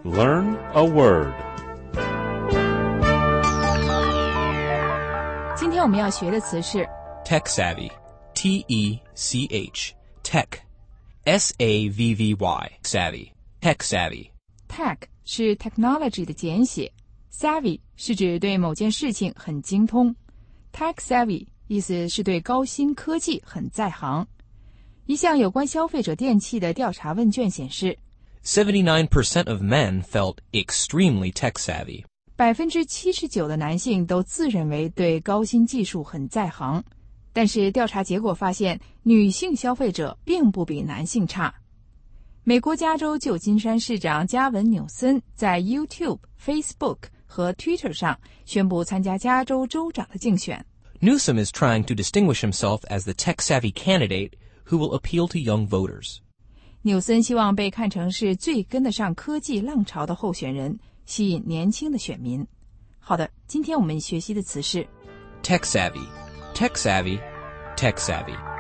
Learn a word. 今天我们要学的词是 Tech savvy. T-E-C-H. Tech. S-A-V-V-Y. Savvy. Tech savvy. Tech 是 technology 的简写， Savvy 是指对某件事情很精通， Tech savvy 意思是对高新科技很在行。一项有关消费者电器的调查问卷显示， 79% of men felt extremely tech savvy. 79%的男性都自认为对高新技术很在行，但是调查结果发现，女性消费者并不比男性差。美国加州旧金山市长加文·纽森在 YouTube、Facebook 和 Twitter 上宣布参加加州州长的竞选。 Newsom is trying to distinguish himself as the tech-savvy candidate who will appeal to young voters. 纽森希望被看成是最跟得上科技浪潮的候选人，吸引年轻的选民。好的，今天我们学习的词是 Tech savvy. Tech savvy. Tech savvy.